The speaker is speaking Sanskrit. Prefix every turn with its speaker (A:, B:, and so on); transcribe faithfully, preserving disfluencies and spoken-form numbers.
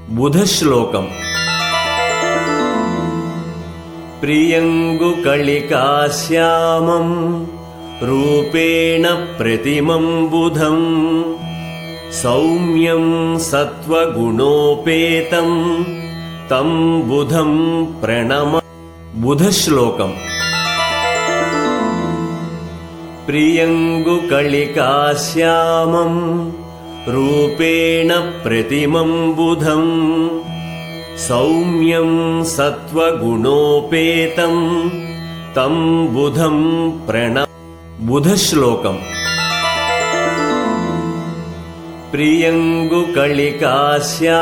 A: बुधश्लोकम्। प्रियङ्गुकलिकाश्यामम् रूपेण प्रतिमं बुधम् सौम्यं सत्त्वगुणोपेतं तं बुधं प्रणम। बुधश्लोकम्। प्रियङ्गुकलिकाश्यामम् रूपेण प्रतिमं बुधम् सौम्यं सत्त्वगुणोपेतं तं बुधं प्रण। बुधश्लोकम्। प्रियङ्गुकलिकाश्या